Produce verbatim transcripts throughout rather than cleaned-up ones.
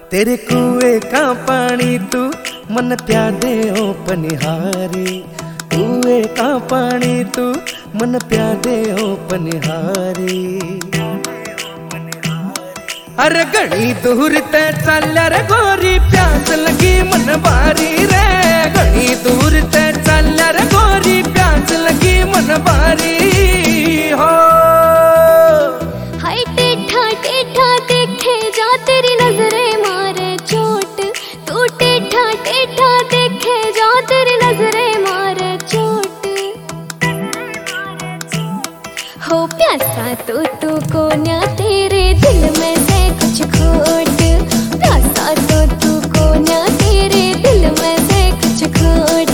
तेरे कुएं का पानी तू मन प्यादे ओ पनिहारी, कुएं का पानी तू मन प्यादे ओ पनिहारी। अरे घड़ी दूर ते चल रे गोरी प्यास लगी मन बारी रे, घड़ी दूर ते चल रे गोरी प्यास लगी मन बारी हो। हाय टेढ़ा टेढ़ा देखे जा तेरी नजरें मारे चोट, तू टेढ़ा टेढ़ा देखे जा तेरी नजरें मारे चोट। हो प्यासा तो तू को ना तेरे दिल में से कुछ खोट, प्यासा तो तू को ना तेरे दिल में से कुछ खोट।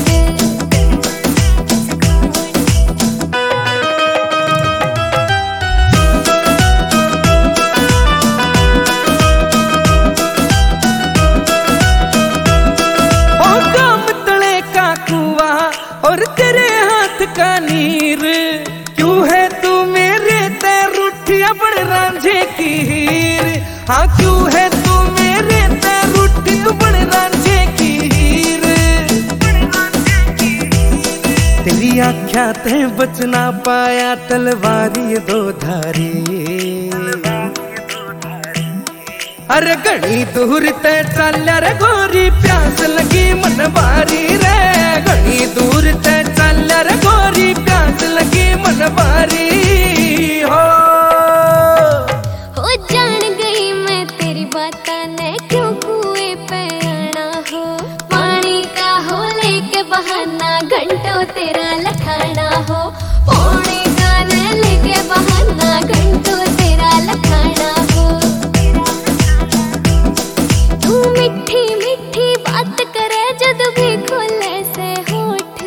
और तेरे हाथ का नीर क्यों है तू मेरे ते रूठिया बड़ रांझे की हीर। हाँ क्यों है तू मेरे ते रूठिया बड़ रांझे की हीर। तेरी आख्या ते बच ना पाया तलवारी दो धारी। अरे घड़ी दूर ते चल रे गोरी प्यास लगी मन बारी रे, घड़ी दूर ते चल रे गोरी प्यास लगी मन बारी हो। हो जान गई मैं तेरी बातें ने क्यों कुएं पे आना हो, पानी का हो लेके बहाना घंटों तेरा लखाना हो, पौने का न लेके बहाना घंटों तेरा लखाना हो। तू मिठी मिठी बात करे जद भी खोले से होठ,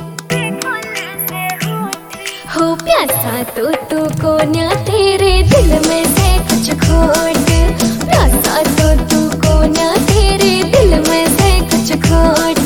हो प्यासा तो तू को ना तेरे दिल में से कुछ खोट, प्यासा तो तू को ना तेरे दिल में से कुछ खोट।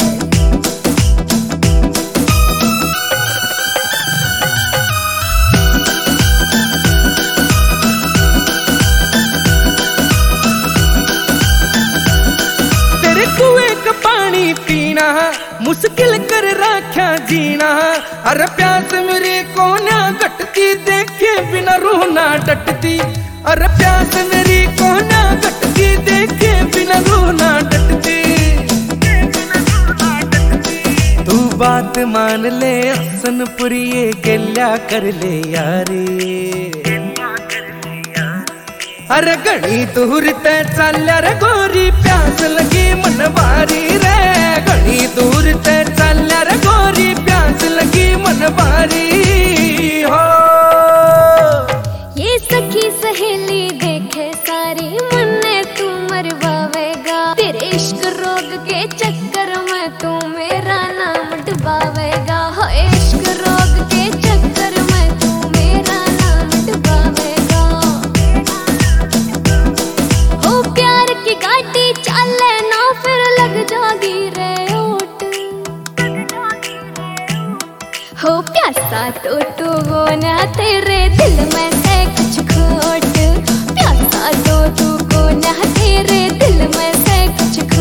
तेरे कुएं का पानी पीना मुश्किल कर रखा जीना। अरे प्यास मेरे को ना घटती देखे बिना रोना डटती। अरे प्यास मेरी को ना घटती देखे बिना रोना डटती। तू बात मान ले हसनपुरिये गेल्या कर ले यारी। अरे घड़ी दूर ते चल रे गोरी प्यास लगी मन बारी रे, घड़ी दूर ते चल रे गोरी प्यास लगी मन बारी हो। ये सखी सहेली देखे सारी मन तू मरवावेगा, तेरे इश्क रोग के चक्कर में तू मेरा नाम डुबावेगा। हो इश्क रोग के चक्कर में तू मेरा नाम डुबावेगा। हो प्यार की गाड़ी चले ना फिर लग जागी रे ओट, हो प्यासा तो तू वो ना तेरे दिल में से कुछ खोट, प्यासा तो तू को ना तेरे दिल में से कुछ